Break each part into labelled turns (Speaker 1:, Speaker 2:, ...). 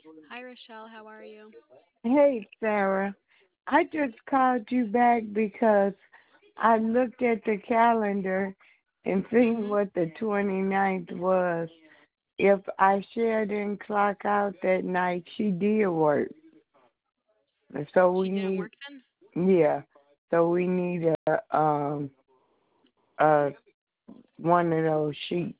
Speaker 1: Hi, Rochelle. How are you?
Speaker 2: Hey, Sarah. I just called you back because I looked at the calendar and seen
Speaker 1: Mm-hmm.
Speaker 2: what the 29th was. If Aisha didn't clock out that night, she did work. And so
Speaker 1: She
Speaker 2: we
Speaker 1: didn't
Speaker 2: need,
Speaker 1: work then?
Speaker 2: yeah, so we need a one of those sheets.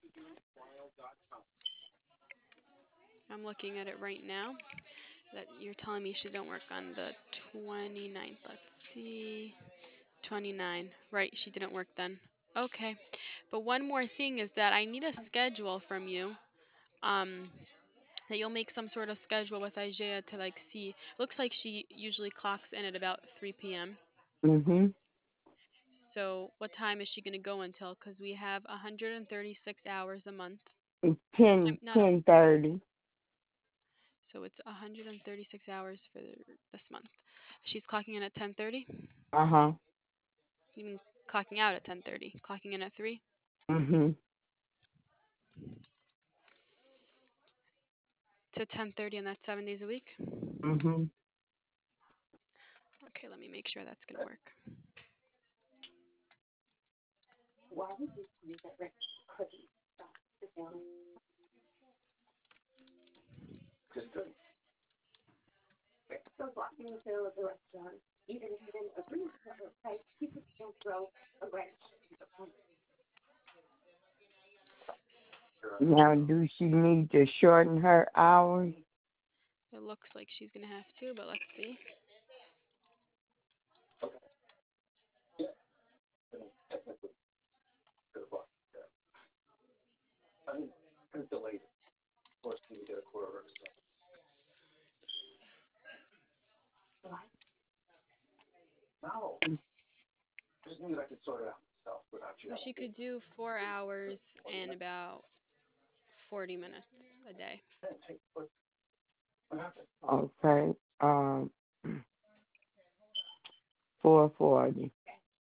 Speaker 1: I'm looking at it right now. That you're telling me she didn't work on the 29th. Let's see. 29. Right, she didn't work then. Okay. But one more thing is that I need a schedule from you. Um, that you'll make some sort of schedule with Isaiah to like see. Looks like she usually clocks in at about 3 p.m.
Speaker 2: Mhm.
Speaker 1: So, what time is she going to go until? Because we have 136 hours a month.
Speaker 2: Ten
Speaker 1: Not a,
Speaker 2: 10:30.
Speaker 1: so it's 136 hours for this month. She's clocking in at 10:30.
Speaker 2: Uh huh.
Speaker 1: Even clocking out at 10:30. Clocking in at 3
Speaker 2: Mhm.
Speaker 1: to 10:30, and that's 7 days a week.
Speaker 2: Mhm.
Speaker 1: Okay, let me make sure that's going to work.
Speaker 2: Now, do she need to shorten her hours?
Speaker 1: It looks like she's going to have to, but let's see. So she could do 4 hours and about 40 minutes a day.
Speaker 2: Okay. 4:40.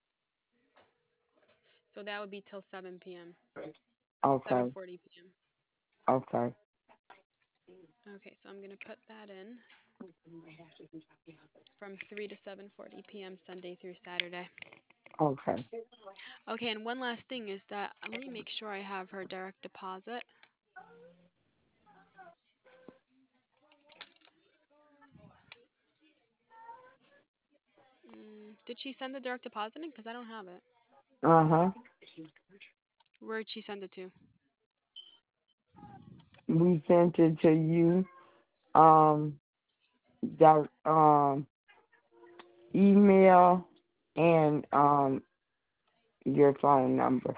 Speaker 1: So that would be till 7 p.m.
Speaker 2: Okay.
Speaker 1: 7:40 p.m.
Speaker 2: Okay.
Speaker 1: Okay, so I'm going to put that in from 3 to 7:40 p.m. Sunday through Saturday.
Speaker 2: Okay.
Speaker 1: Okay, and one last thing is that let me make sure I have her direct deposit. Did she send the direct deposit in? Because I don't have it.
Speaker 2: Uh-huh.
Speaker 1: Where'd she send it to?
Speaker 2: We sent it to you. Um, that email and your phone number.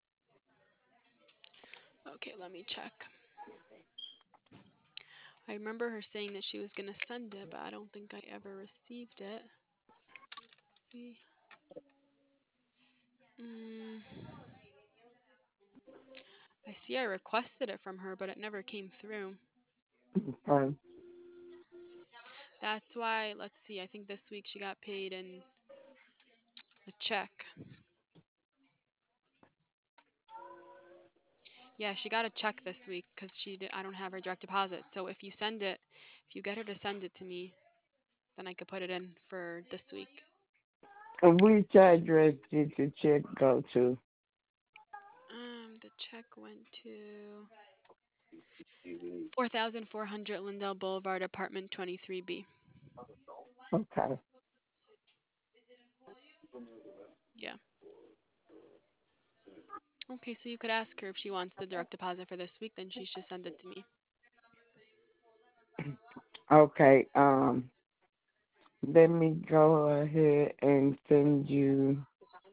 Speaker 1: Okay, let me check. I remember her saying that she was going to send it, but I don't think I ever received it. Let's see. Mm, I see I requested it from her, but it never came through.
Speaker 2: Okay.
Speaker 1: That's why, let's see, I think this week she got paid in a check. Yeah, she got a check this week because I don't have her direct deposit. So if you send it, if you get her to send it to me, then I could put it in for this week.
Speaker 2: And which address did the check go to?
Speaker 1: The check went to 4400 Lindell Boulevard, apartment 23B.
Speaker 2: Okay.
Speaker 1: Yeah. Okay, so you could ask her if she wants the direct deposit for this week, then she should send it to me.
Speaker 2: Okay. Let me go ahead and send you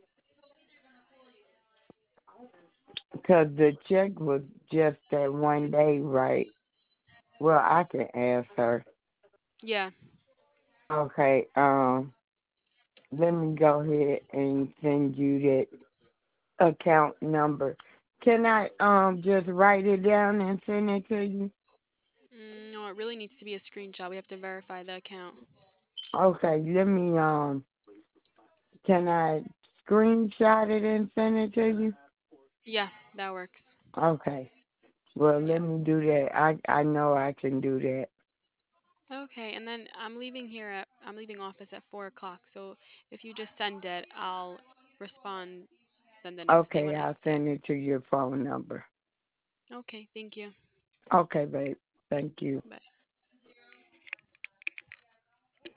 Speaker 2: because the check was just that one day, right? Well, I can ask her.
Speaker 1: Yeah.
Speaker 2: Okay. Let me go ahead and send you that account number. Can I just write it down and send it to you?
Speaker 1: No, it really needs to be a screenshot. We have to verify the account.
Speaker 2: Okay, let me can I screenshot it and send it to you?
Speaker 1: Yeah, that works.
Speaker 2: Okay. Well,
Speaker 1: Yeah.
Speaker 2: let me do that. I know I can do that.
Speaker 1: Okay, and then I'm leaving office at 4 o'clock. So if you just send it, I'll respond then the next day
Speaker 2: Okay,
Speaker 1: when I
Speaker 2: I'll
Speaker 1: yeah.
Speaker 2: send it to your phone number.
Speaker 1: Okay, thank you.
Speaker 2: Okay, babe. Thank you.
Speaker 1: Bye.